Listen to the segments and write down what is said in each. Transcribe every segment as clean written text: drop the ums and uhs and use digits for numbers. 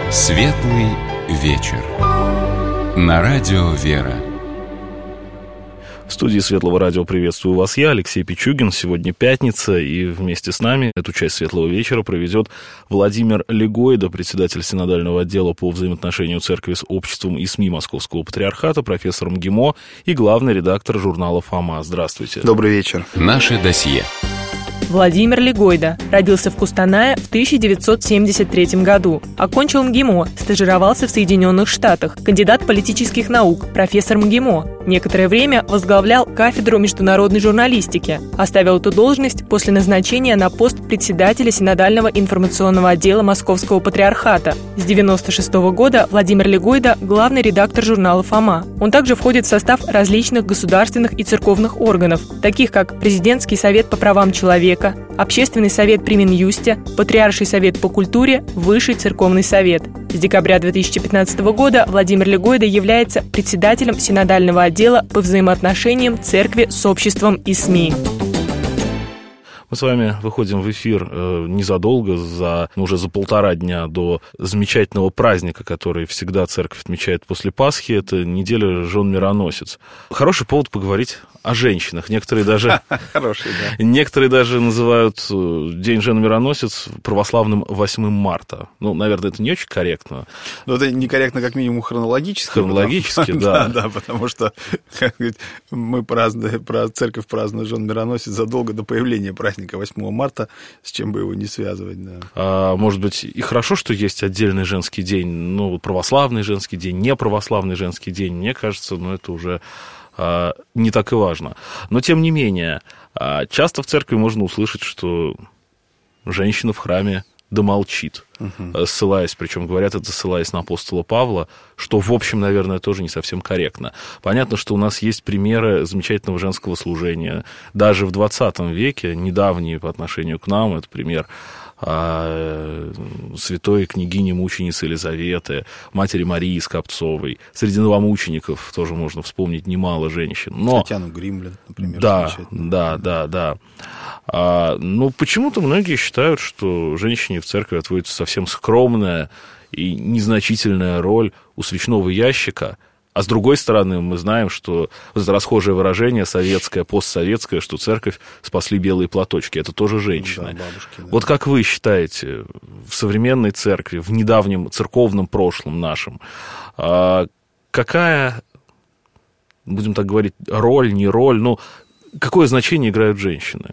Светлый вечер. На радио «Вера». В студии Светлого радио приветствую вас я, Алексей Пичугин. Сегодня пятница, и вместе с нами эту часть Светлого вечера проведет Владимир Легойда, председатель синодального отдела по взаимоотношению церкви с обществом и СМИ Московского патриархата, профессор МГИМО и главный редактор журнала «Фома». Здравствуйте. Добрый вечер. Наше досье. Владимир Легойда родился в Кустанае в 1973 году. Окончил МГИМО, стажировался в Соединенных Штатах, кандидат политических наук, профессор МГИМО. Некоторое время возглавлял кафедру международной журналистики. Оставил эту должность после назначения на пост председателя синодального информационного отдела Московского патриархата. С 1996 года Владимир Легойда – главный редактор журнала «Фома». Он также входит в состав различных государственных и церковных органов, таких как Президентский совет по правам человека, Общественный совет при Минюсте, Патриарший совет по культуре, Высший церковный совет. С декабря 2015 года Владимир Легойда является председателем синодального отдела по взаимоотношениям церкви с обществом и СМИ. Мы с вами выходим в эфир незадолго, уже за полтора дня до замечательного праздника, который всегда церковь отмечает после Пасхи. Это неделя жен-мироносец. Хороший повод поговорить о женщинах. Некоторые даже называют День жен-мироносец православным 8 марта. Наверное, это не очень корректно. Это некорректно, как минимум, хронологически. Хронологически, да. Да, потому что церковь празднует жен-мироносец задолго до появления праздника 8 марта, с чем бы его не связывать. Да. Может быть, и хорошо, что есть отдельный женский день, православный женский день, неправославный женский день. Мне кажется, это уже не так и важно. Но, тем не менее, часто в церкви можно услышать, что женщина в храме домолчит, ссылаясь на апостола Павла, что, в общем, наверное, тоже не совсем корректно. Понятно, что у нас есть примеры замечательного женского служения. Даже в 20 веке, недавние по отношению к нам, это пример святой княгини мученицы Елизаветы, матери Марии Скопцовой. Среди новомучеников тоже можно вспомнить немало женщин. Татьяну Гримлин, например. Да. Почему-то многие считают, что женщине в церкви отводится совсем скромная и незначительная роль у свечного ящика. А с другой стороны, мы знаем, что это расхожее выражение советское, постсоветское, что церковь спасли белые платочки. Это тоже женщины. Да, бабушки, да. Вот как вы считаете, в современной церкви, в недавнем церковном прошлом нашем, какая, будем так говорить, роль, не роль, какое значение играют женщины?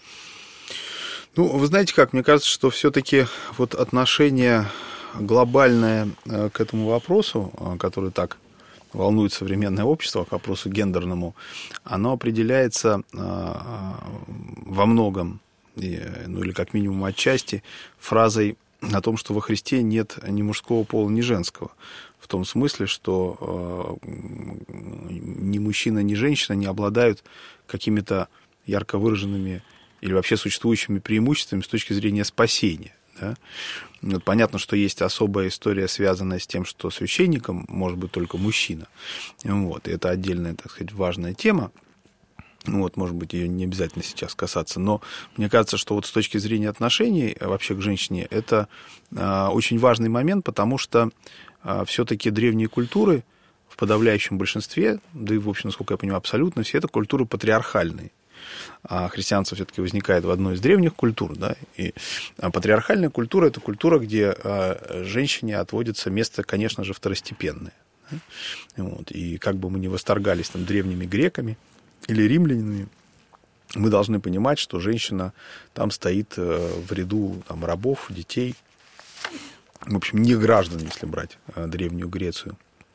Вы знаете как, мне кажется, что все-таки отношение глобальное к этому вопросу, который так волнует современное общество, к вопросу гендерному, оно определяется во многом, или как минимум отчасти, фразой о том, что во Христе нет ни мужского пола, ни женского. В том смысле, что ни мужчина, ни женщина не обладают какими-то ярко выраженными или вообще существующими преимуществами с точки зрения спасения. Да? Понятно, что есть особая история, связанная с тем, что священником может быть только мужчина. И это отдельная, так сказать, важная тема. Может быть, ее не обязательно сейчас касаться. Но мне кажется, что с точки зрения отношений вообще к женщине, это очень важный момент, потому что все-таки древние культуры в подавляющем большинстве, да и, в общем, насколько я понимаю, абсолютно все это культуры патриархальные. А христианство все-таки возникает в одной из древних культур, да, и патриархальная культура – это культура, где женщине отводится место, конечно же, второстепенное. Да? И как бы мы ни восторгались древними греками или римлянами, мы должны понимать, что женщина там стоит в ряду рабов, детей, в общем, не граждан, если брать Древнюю Грецию.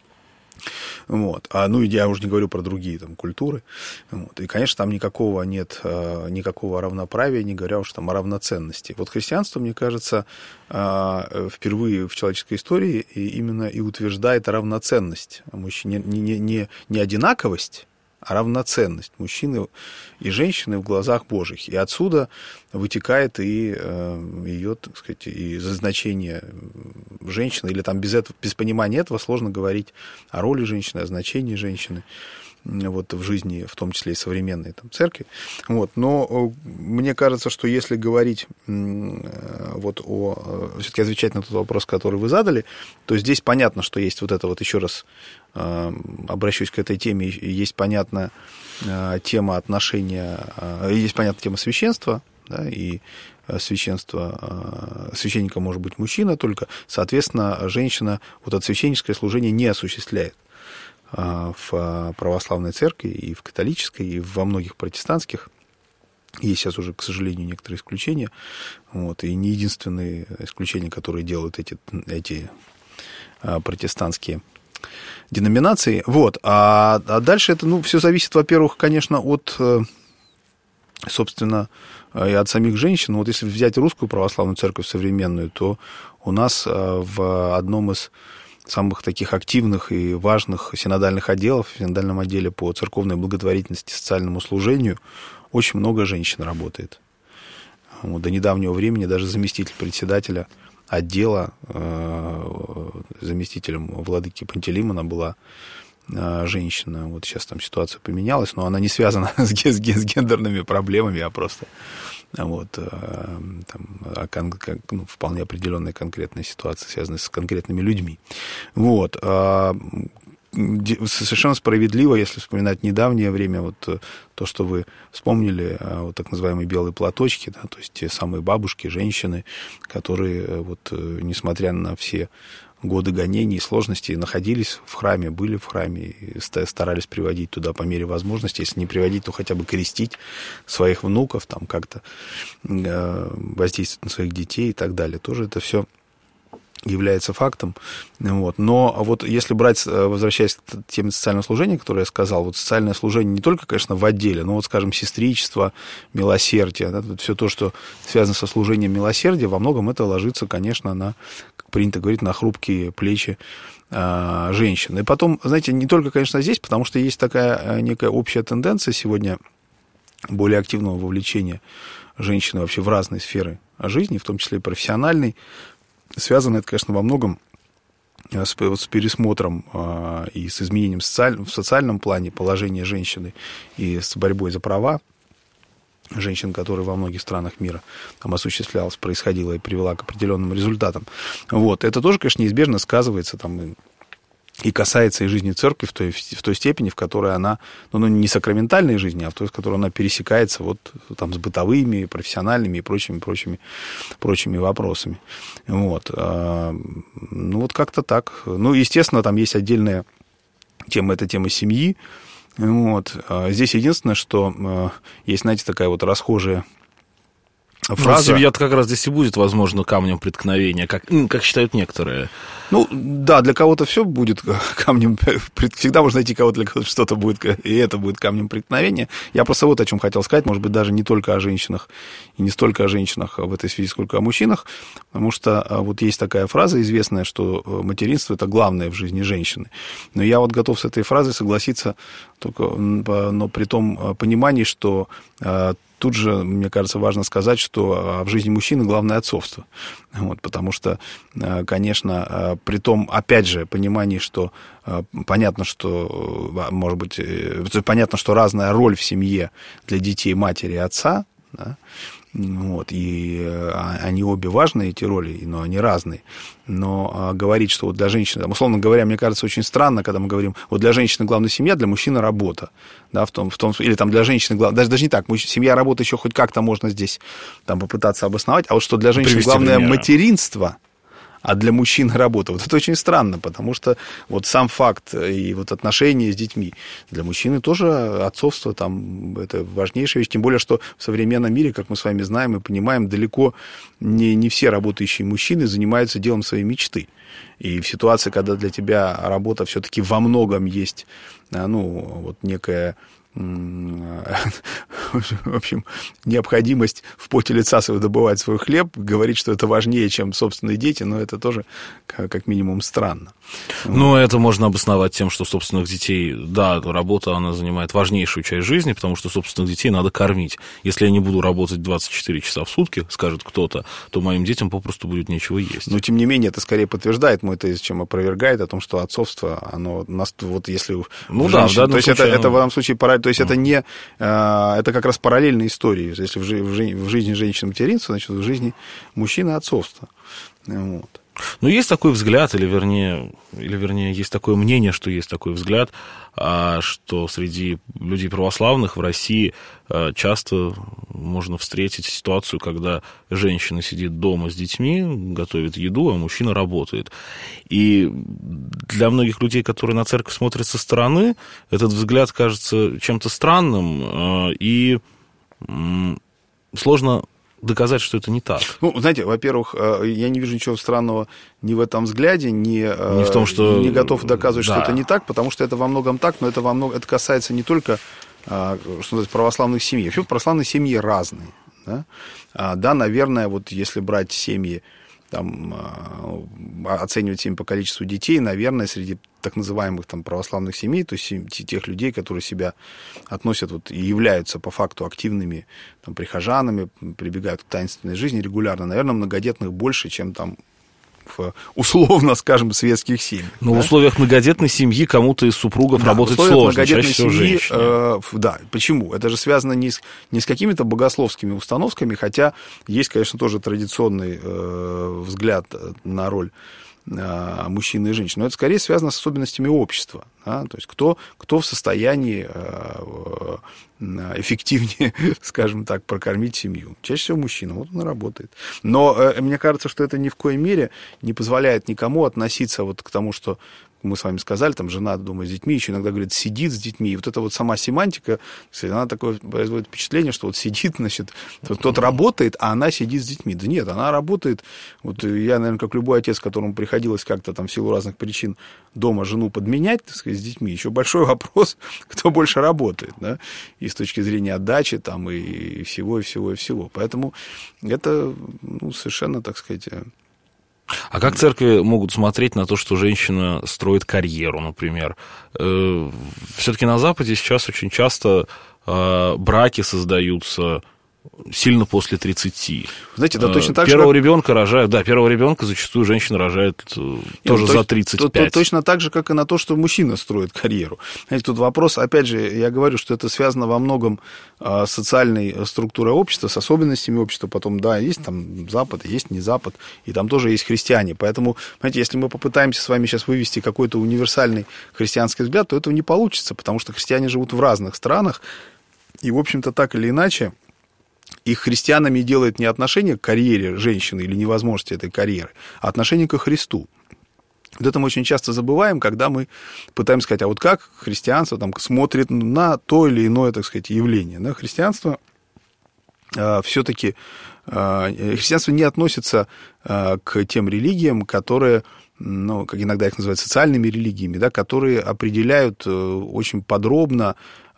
Я уже не говорю про другие культуры. И, конечно, там никакого нет, никакого равноправия, не говоря уж о равноценности. Христианство, мне кажется, впервые в человеческой истории именно и утверждает равноценность мужчин, не одинаковость, а равноценность мужчины и женщины в глазах Божьих. И отсюда вытекает и ее, так сказать, и значение женщины, или без понимания этого сложно говорить о роли женщины, о значении женщины. вот, в жизни, в том числе и современной там, церкви. Вот. Но мне кажется, что если говорить вот все-таки отвечать на тот вопрос, который вы задали, то здесь понятно, что есть вот это вот, еще раз обращусь к этой теме, есть понятная тема отношения, есть понятная тема священства, да, и священником может быть мужчина только, соответственно, женщина вот это священническое служение не осуществляет в православной церкви и в католической, и во многих протестантских. Есть сейчас уже, к сожалению, некоторые исключения, вот, и не единственные исключения, которые делают эти протестантские деноминации. Вот. А дальше это, все зависит, во-первых, конечно, от, собственно, и от самих женщин. Вот если взять русскую православную церковь современную, то у нас в одном из самых таких активных и важных синодальных отделов, в синодальном отделе по церковной благотворительности, социальному служению, очень много женщин работает. Вот, до недавнего времени даже заместитель председателя отдела, заместителем владыки Пантелеймона была женщина. Вот сейчас там ситуация поменялась, но она не связана с гендерными проблемами, а просто вот, вполне определенная конкретная ситуация, связанная с конкретными людьми. Вот. Совершенно справедливо, если вспоминать недавнее время, вот то, что вы вспомнили, вот так называемые белые платочки, да, то есть те самые бабушки, женщины, которые, вот, несмотря на все годы гонений и сложностей, находились в храме, были в храме, и старались приводить туда по мере возможности, если не приводить, то хотя бы крестить своих внуков, там как-то воздействовать на своих детей и так далее. Тоже это все является фактом. Вот. Но вот если брать, возвращаясь к теме социального служения, которое я сказал, вот социальное служение не только, конечно, в отделе, но вот, скажем, сестричество, милосердие, да, все то, что связано со служением милосердия, во многом это ложится, конечно, на, как принято говорить, на хрупкие плечи женщин. И потом, знаете, не только, конечно, здесь, потому что есть такая некая общая тенденция сегодня более активного вовлечения женщины вообще в разные сферы жизни, в том числе и профессиональной. Связано это, конечно, во многом с пересмотром и с изменением в социальном плане положения женщины и с борьбой за права женщин, которые во многих странах мира там осуществлялась, происходила и привела к определенным результатам. Вот. Это тоже, конечно, неизбежно сказывается там и касается и жизни церкви в той степени, в которой она, не сакраментальной жизни, а в той, в которой она пересекается вот там с бытовыми, профессиональными и прочими вопросами. Вот. Вот как-то так. Естественно, там есть отдельная тема, это тема семьи. Вот. Здесь единственное, что есть, знаете, такая вот расхожая фраза. Семья-то как раз здесь и будет, возможно, камнем преткновения, как считают некоторые. Да, для кого-то все будет камнем, всегда можно найти кого-то, для кого-то что-то будет, и это будет камнем преткновения. Я просто вот о чем хотел сказать, может быть, даже не только о женщинах, и не столько о женщинах в этой связи, сколько о мужчинах, потому что вот есть такая фраза известная, что материнство – это главное в жизни женщины. Но я вот готов с этой фразой согласиться, но при том понимании, что тут же, мне кажется, важно сказать, что в жизни мужчины главное отцовство. Вот, потому что, конечно, при том, опять же, понимании, что понятно, что, может быть, понятно, что разная роль в семье для детей матери и отца, да, вот, и они обе важны, эти роли, но они разные. Но говорить, что вот для женщины, условно говоря, мне кажется, очень странно, когда мы говорим, вот для женщины главная семья, для мужчины работа. Да, или там для женщины главное, даже не так, семья, работа еще хоть как-то можно здесь там попытаться обосновать, а вот что для женщины главное материнство, а для мужчин работа. Вот это очень странно, потому что вот сам факт и вот отношения с детьми для мужчины тоже отцовство там это важнейшая вещь, тем более, что в современном мире, как мы с вами знаем и понимаем, далеко не все работающие мужчины занимаются делом своей мечты. И в ситуации, когда для тебя работа все-таки во многом есть, вот некая в общем, необходимость в поте лица своего добывать свой хлеб, говорить, что это важнее, чем собственные дети, но это тоже как минимум странно. Ну, это можно обосновать тем, что собственных детей, да, работа, она занимает важнейшую часть жизни, потому что собственных детей надо кормить. Если я не буду работать 24 часа в сутки, скажет кто-то, то моим детям попросту будет нечего есть. Но, тем не менее, это скорее подтверждает мой тезис, чем опровергает о том, что отцовство, оно, вот если... Ну да, женщин, то есть это в данном случае, то есть это не... Это как раз параллельные истории. Если в жизни женщины материнство, значит, в жизни мужчины отцовство. Вот. Но есть такой взгляд, или вернее, есть такое мнение, что есть такой взгляд, что среди людей православных в России часто можно встретить ситуацию, когда женщина сидит дома с детьми, готовит еду, а мужчина работает. И для многих людей, которые на церковь смотрят со стороны, этот взгляд кажется чем-то странным, и сложно доказать, что это не так. Ну, знаете, во-первых, я не вижу ничего странного ни в этом взгляде, ни в том, что... не готов доказывать, да, что это не так, потому что это во многом так, но это касается не только что называется, православных семей. Вообще православные семьи разные. Да? Да, наверное, вот если брать семьи, там, оценивать семьи по количеству детей, наверное, среди так называемых там, православных семей, то есть тех людей, которые себя относят вот, и являются по факту активными там, прихожанами, прибегают к таинственной жизни регулярно, наверное, многодетных больше, чем там в, условно, скажем, светских семьях. Но да? В условиях многодетной семьи кому-то из супругов работать сложно, чаще всего женщине. Да, почему? Это же связано не с какими-то богословскими установками, хотя есть, конечно, тоже традиционный взгляд на роль мужчины и женщины, но это скорее связано с особенностями общества. Да? То есть кто в состоянии эффективнее, скажем так, прокормить семью. Чаще всего мужчина, вот он и работает. Но мне кажется, что это ни в коей мере не позволяет никому относиться вот к тому, что мы с вами сказали, там, жена дома с детьми, еще иногда говорит, сидит с детьми. И вот эта вот сама семантика, она такое производит впечатление, что вот сидит, значит, тот работает, а она сидит с детьми. Да нет, она работает. Вот я, наверное, как любой отец, которому приходилось как-то там в силу разных причин дома жену подменять, так сказать, с детьми, еще большой вопрос, кто больше работает, да, и с точки зрения отдачи там, и всего, и всего, и всего. Поэтому это, ну, совершенно, так сказать... А как церкви могут смотреть на то, что женщина строит карьеру, например? Все-таки на Западе сейчас очень часто браки создаются сильно после 30. Знаете, да, точно так первого ребенка рожают, да, первого ребенка зачастую женщина рожает тоже за 35. Точно так же, как и на то, что мужчина строит карьеру. Знаете, тут вопрос, опять же, я говорю, что это связано во многом с социальной структурой общества, с особенностями общества. Потом, да, есть там Запад, есть не Запад, и там тоже есть христиане. Поэтому, знаете, если мы попытаемся с вами сейчас вывести какой-то универсальный христианский взгляд, то этого не получится, потому что христиане живут в разных странах, и, в общем-то, так или иначе, их христианами делает не отношение к карьере женщины или невозможности этой карьеры, а отношение ко Христу. Вот это мы очень часто забываем, когда мы пытаемся сказать, а вот как христианство там, смотрит на то или иное, так сказать, явление. Да? Христианство все-таки... Христианство не относится к тем религиям, которые... ну, как иногда их называют, социальными религиями, да, которые определяют очень подробно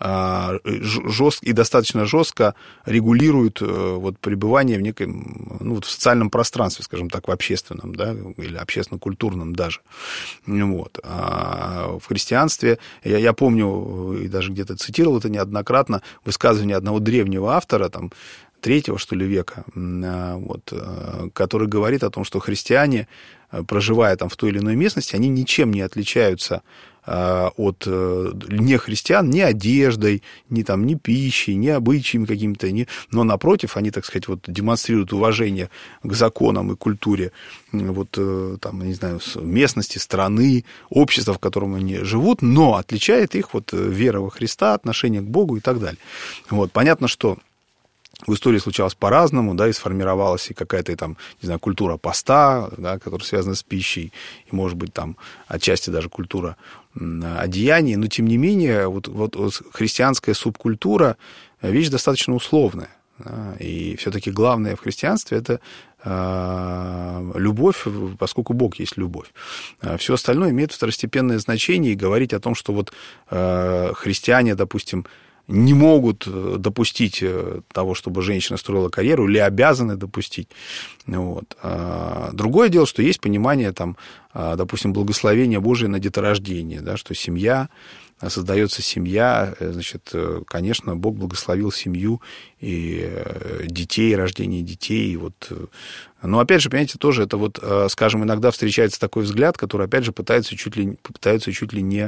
и достаточно жестко регулируют вот, пребывание в неком, ну, вот, в социальном пространстве, скажем так, в общественном, да, или общественно-культурном даже. Вот. А в христианстве, я помню, и даже где-то цитировал это неоднократно, высказывание одного древнего автора, там, 3-го, что ли, века, вот, который говорит о том, что христиане, проживая там в той или иной местности, они ничем не отличаются от нехристиан ни одеждой, ни пищей, ни обычаями какими-то, но, напротив, они, так сказать, вот, демонстрируют уважение к законам и культуре вот, там, не знаю, местности, страны, общества, в котором они живут, но отличает их вот, вера во Христа, отношение к Богу и так далее. Вот. Понятно, что в истории случалось по-разному, да, и сформировалась и какая-то там, не знаю, культура поста, да, которая связана с пищей, и, может быть, там отчасти даже культура одеяний, но, тем не менее, вот христианская субкультура — вещь достаточно условная, да, и все-таки главное в христианстве — это любовь, поскольку Бог есть любовь. Все остальное имеет второстепенное значение, и говорить о том, что вот христиане, допустим, не могут допустить того, чтобы женщина строила карьеру, или обязаны допустить. Вот. Другое дело, что есть понимание, там, допустим, благословения Божие на деторождение, да, что семья, создается семья, значит, конечно, Бог благословил семью и детей, рождение детей. И вот. Но, опять же, понимаете, тоже это вот, скажем, иногда встречается такой взгляд, который, опять же, пытаются чуть ли не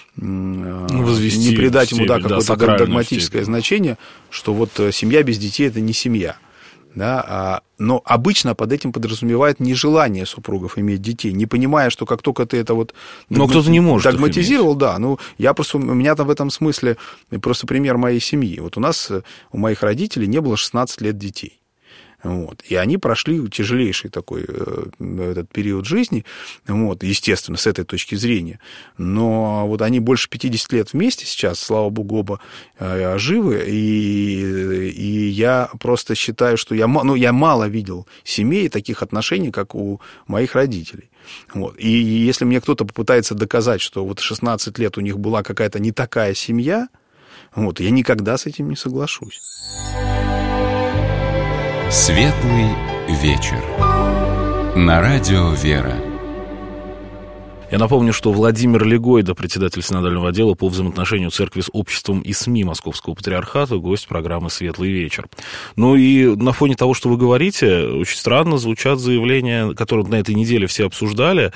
придать ему какое-то догматическое значение, что вот семья без детей – это не семья. Да, но обычно под этим подразумевает нежелание супругов иметь детей, не понимая, что как только ты это вот кто-то не может догматизировал, да, ну, у меня там в этом смысле просто пример моей семьи. Вот у моих родителей не было 16 лет детей. Вот. И они прошли тяжелейший такой этот период жизни, вот, естественно, с этой точки зрения. Но вот они больше 50 лет вместе сейчас, слава богу, оба живы. И я просто считаю, что я мало видел семей таких отношений, как у моих родителей. Вот. И если мне кто-то попытается доказать, что вот 16 лет у них была какая-то не такая семья, вот, я никогда с этим не соглашусь. Светлый вечер. На радио «Вера». Я напомню, что Владимир Легойда, председатель синодального отдела по взаимоотношению церкви с обществом и СМИ Московского патриархата, гость программы «Светлый вечер». Ну и на фоне того, что вы говорите, очень странно звучат заявления, которые на этой неделе все обсуждали,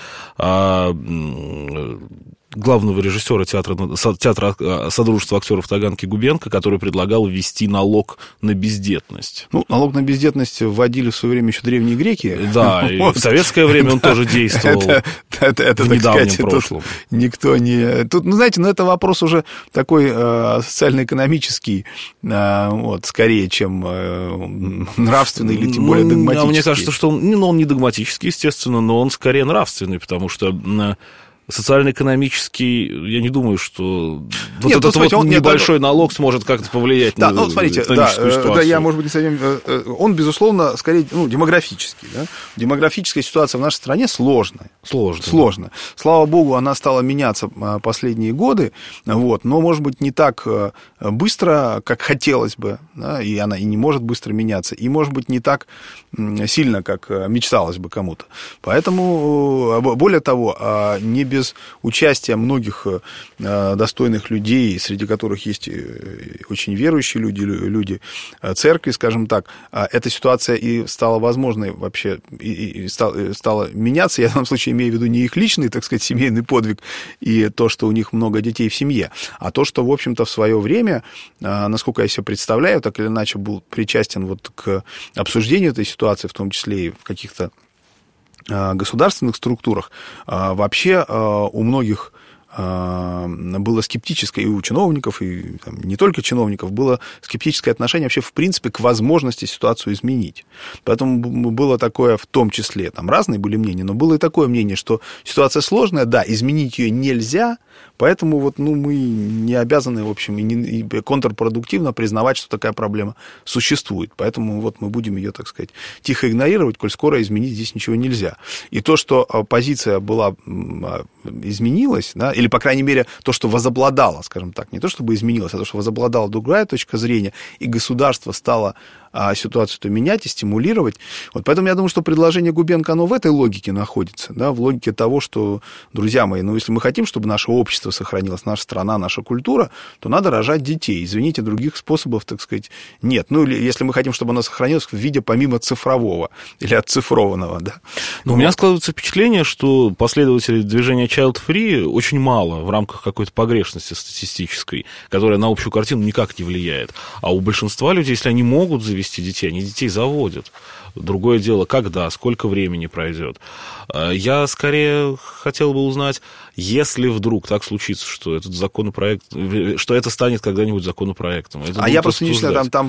главного режиссера театра Содружества актеров Таганки Губенко, который предлагал ввести налог на бездетность. Ну, налог на бездетность вводили в свое время еще древние греки. Да, и в советское время он тоже действовал в недавнем прошлом. Никто не... Тут, знаете, это вопрос уже такой социально-экономический, вот, скорее, чем нравственный или тем более догматический. Мне кажется, что он не догматический, естественно, но он скорее нравственный, потому что... Социально-экономический, я не думаю, что этот небольшой налог сможет как-то повлиять на экономическую ситуацию. Да, я, может быть, не совсем... Он, безусловно, скорее демографический. Да? Демографическая ситуация в нашей стране сложная. Сложная. Слава богу, она стала меняться последние годы, вот, но, может быть, не так быстро, как хотелось бы, да? И она и не может быстро меняться, и, может быть, не так сильно, как мечталось бы кому-то. Поэтому, более того, не без участия многих достойных людей, среди которых есть очень верующие люди церкви, скажем так, эта ситуация и стала возможной вообще, и стала меняться. Я в данном случае имею в виду не их личный, так сказать, семейный подвиг и то, что у них много детей в семье, а то, что, в общем-то, в свое время, насколько я себе представляю, так или иначе был причастен вот к обсуждению этой ситуации, в том числе и в каких-то государственных структурах, вообще у многих было скептическое, и у чиновников, и там, не только чиновников, было скептическое отношение вообще, в принципе, к возможности ситуацию изменить. Поэтому было такое, в том числе, там разные были мнения, но было и такое мнение, что ситуация сложная, да, изменить ее нельзя, поэтому вот, мы не обязаны, в общем, и контрпродуктивно признавать, что такая проблема существует. Поэтому вот мы будем ее, так сказать, тихо игнорировать, коль скоро изменить здесь ничего нельзя. И то, что позиция была изменилась, да, или, по крайней мере, то, что возобладало, скажем так, не то, чтобы изменилось, а то, что возобладала другая точка зрения, и государство стало ситуацию-то менять и стимулировать. Вот поэтому я думаю, что предложение Губенко, оно в этой логике находится, да, в логике того, что, друзья мои, если мы хотим, чтобы наше общество сохранилось, наша страна, наша культура, то надо рожать детей. Извините, других способов, так сказать, нет. Или если мы хотим, чтобы она сохранилась в виде помимо цифрового или отцифрованного, да. Но у меня складывается впечатление, что последователей движения Child Free очень мало в рамках какой-то погрешности статистической, которая на общую картину никак не влияет. А у большинства людей, если они могут завести детей, они детей заводят. Другое дело, когда, сколько времени пройдет. Я скорее хотел бы узнать, если вдруг так случится, что этот законопроект, что это станет когда-нибудь законопроектом. Я просто не знаю, там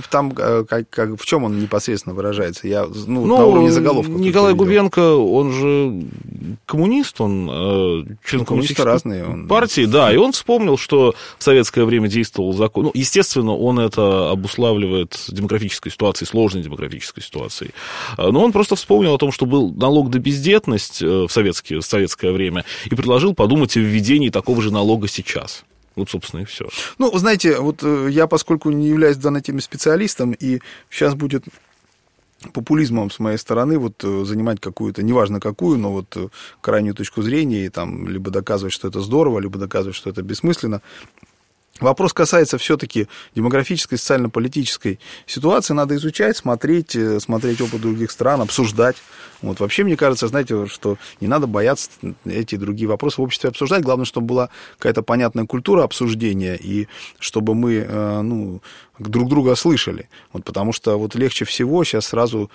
в чем он непосредственно выражается. Я, на уровне заголовка. Николай Губенко, он же коммунист, он член коммунистической партии, да, и он вспомнил, что в советское время действовал закон. Естественно, он это обуславливает демографической ситуацией, сложной демографической ситуацией. Но он просто вспомнил о том, что был налог на бездетность в советское время, и предложил подумать о введении такого же налога сейчас. Вот, собственно, и все. Ну, вы знаете, вот я, поскольку не являюсь в данной теме специалистом, и сейчас будет популизмом с моей стороны вот занимать какую-то, неважно какую, но вот крайнюю точку зрения, и там либо доказывать, что это здорово, либо доказывать, что это бессмысленно. Вопрос касается все-таки демографической, социально-политической ситуации. Надо изучать, смотреть опыт других стран, обсуждать. Вот. Вообще, мне кажется, знаете, что не надо бояться эти и другие вопросы в обществе обсуждать. Главное, чтобы была какая-то понятная культура обсуждения, и чтобы мы друг друга слышали. Вот, потому что вот легче всего сейчас сразу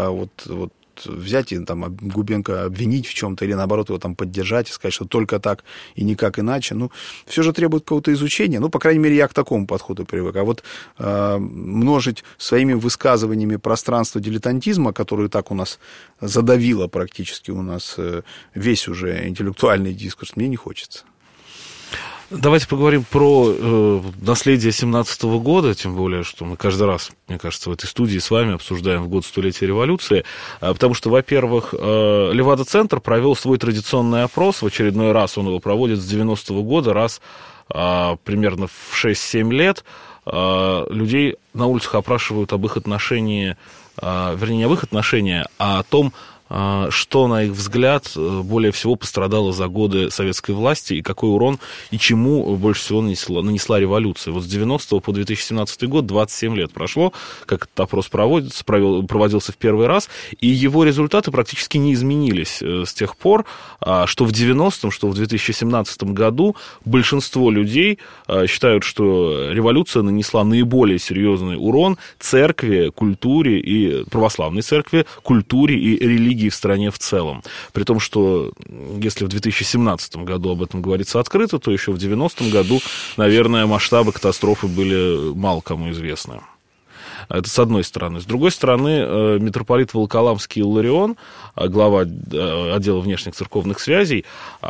взять и там Губенко обвинить в чем-то или, наоборот, его там поддержать и сказать, что только так и никак иначе. Ну, все же требует какого-то изучения. Ну, по крайней мере, я к такому подходу привык. А вот множить своими высказываниями пространство дилетантизма, которое так у нас задавило практически у нас весь уже интеллектуальный дискурс, мне не хочется. Давайте поговорим про наследие 17-го года, тем более, что мы каждый раз, мне кажется, в этой студии с вами обсуждаем в год столетия революции, потому что, во-первых, Левада-центр провел свой традиционный опрос, в очередной раз он его проводит с 90-го года, раз примерно в 6-7 лет. Людей на улицах опрашивают об их отношении, вернее, не об их отношении, а о том, что, на их взгляд, более всего пострадало за годы советской власти и какой урон и чему больше всего нанесла революция. Вот с 90 по 2017 год 27 лет прошло, как этот опрос проводился в первый раз, и его результаты практически не изменились с тех пор, что в 90-м, что в 2017 году большинство людей считают, что революция нанесла наиболее серьезный урон церкви, культуре и православной церкви, культуре и религии в стране в целом. При том, что если в 2017 году об этом говорится открыто, то еще в 90-м году, наверное, масштабы катастрофы были мало кому известны. Это с одной стороны. С другой стороны, митрополит Волоколамский Илларион, глава отдела внешних церковных связей,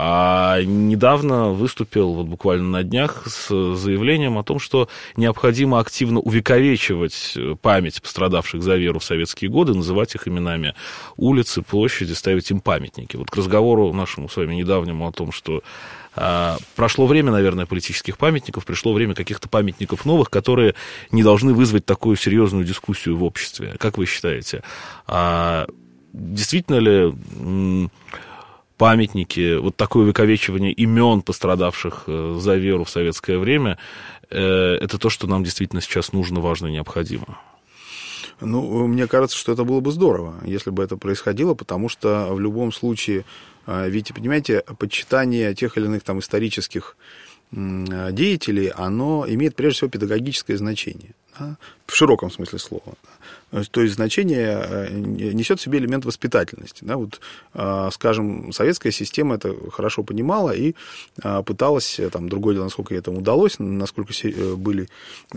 недавно выступил, вот буквально на днях, с заявлением о том, что необходимо активно увековечивать память пострадавших за веру в советские годы, называть их именами улицы, площади, ставить им памятники. Вот к разговору нашему с вами недавнему о том, что прошло время, наверное, политических памятников, пришло время каких-то памятников новых, которые не должны вызвать такую серьезную дискуссию в обществе. Как вы считаете, действительно ли памятники, вот такое увековечивание имен пострадавших за веру в советское время, это то, что нам действительно сейчас нужно, важно и необходимо? Ну, мне кажется, что это было бы здорово, если бы это происходило, потому что в любом случае, ведь, понимаете, почитание тех или иных там исторических деятелей, оно имеет прежде всего педагогическое значение, да, в широком смысле слова. То есть значение несет в себе элемент воспитательности. Да, вот, скажем, советская система это хорошо понимала и пыталась, там, другое дело, насколько ей это удалось, насколько были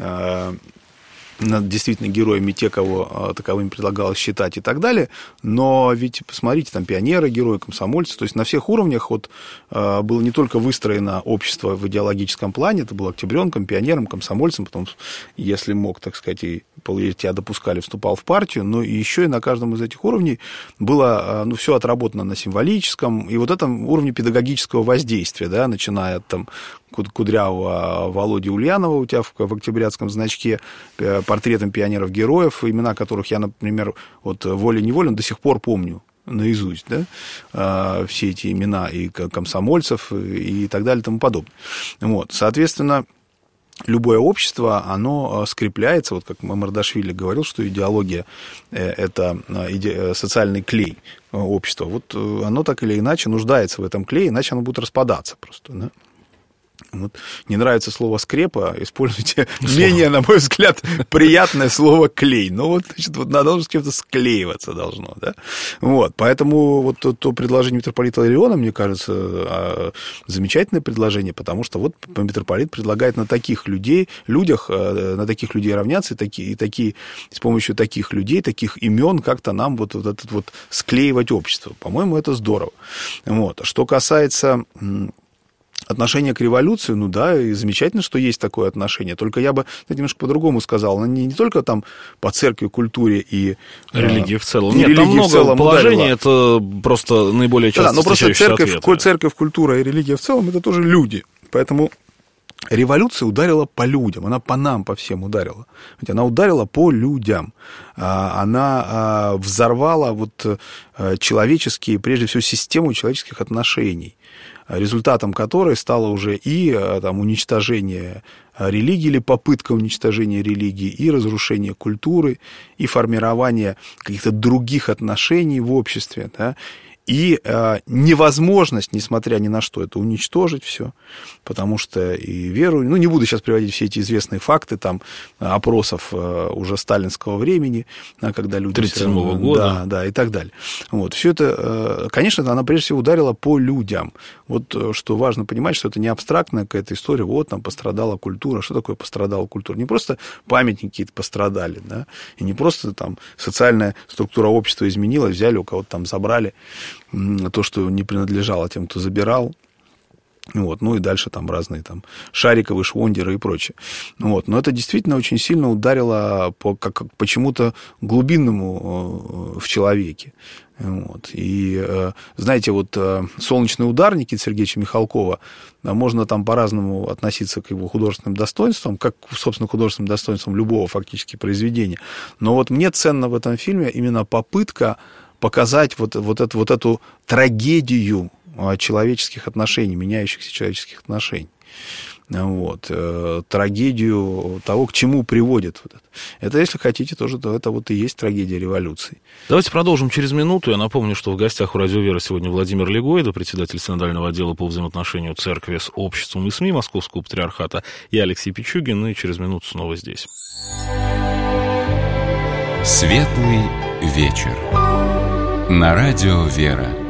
действительно героями те, кого таковыми предлагалось считать и так далее, но ведь, посмотрите, там пионеры, герои, комсомольцы, то есть на всех уровнях вот, было не только выстроено общество в идеологическом плане, это был октябренком, пионером, комсомольцем, потом, если мог, так сказать, и тебя допускали, вступал в партию, но еще и на каждом из этих уровней было все отработано на символическом и вот этом уровне педагогического воздействия, да, начиная от там кудрявого Володи Ульянова у тебя в октябрятском значке, портретом пионеров-героев, имена которых я, например, вот волей-неволей до сих пор помню наизусть, да, все эти имена и комсомольцев и так далее и тому подобное. Вот, соответственно, любое общество, оно скрепляется, вот как Мамардашвили говорил, что идеология – это социальный клей общества. Вот оно так или иначе нуждается в этом клее, иначе оно будет распадаться просто, да. Вот. Не нравится слово «скрепа», используйте менее, на мой взгляд, приятное слово «клей». Ну, вот, значит, вот надо с кем-то склеиваться должно, да? Вот, поэтому вот то предложение митрополита Иллариона, мне кажется, замечательное предложение, потому что вот митрополит предлагает на таких людях равняться, и с помощью таких людей, таких имен как-то нам вот этот вот склеивать общество. По-моему, это здорово. Вот. Что касается отношение к революции, ну да, и замечательно, что есть такое отношение. Только я бы немножко по-другому сказал. Не только там по церкви, культуре и религии в целом. Нет, там много положений, это просто наиболее часто встречающийся ответ. Но просто церковь, культура и религия в целом, это тоже люди. Поэтому революция ударила по людям, она по нам, по всем ударила. Она ударила по людям. Она взорвала вот человеческие, прежде всего, систему человеческих отношений, результатом которой стало уже и там, уничтожение религии или попытка уничтожения религии, и разрушение культуры, и формирование каких-то других отношений в обществе, да, и невозможность, несмотря ни на что, это уничтожить все, потому что и веру... Ну, не буду сейчас приводить все эти известные факты, там, опросов уже сталинского времени, когда люди... 1937 года. Да, и так далее. Вот, все это, конечно, она прежде всего ударила по людям. Вот что важно понимать, что это не абстрактная какая-то история, вот там пострадала культура. Что такое пострадала культура? Не просто памятники какие-то пострадали, да, и не просто там социальная структура общества изменилась, взяли, у кого-то там забрали то, что не принадлежало тем, кто забирал. Вот, ну и дальше там разные там Шариковы, Швондеры и прочее. Вот, но это действительно очень сильно ударило по почему-то глубинному в человеке. Вот. И, знаете, вот «Солнечный удар» Никиты Сергеевича Михалкова, можно там по-разному относиться к его художественным достоинствам, как, собственно, к художественным достоинствам любого фактически произведения. Но вот мне ценно в этом фильме именно попытка показать вот эту трагедию человеческих отношений, меняющихся человеческих отношений. Вот, трагедию того, к чему приводит вот это. Это, если хотите, тоже это вот и есть трагедия революции. Давайте продолжим через минуту. Я напомню, что в гостях у «Радио Вера» сегодня Владимир Легойда, председатель синодального отдела по взаимоотношению церкви с обществом и СМИ Московского патриархата, и Алексей Пичугин, и через минуту снова здесь. Светлый вечер. На радио «Вера».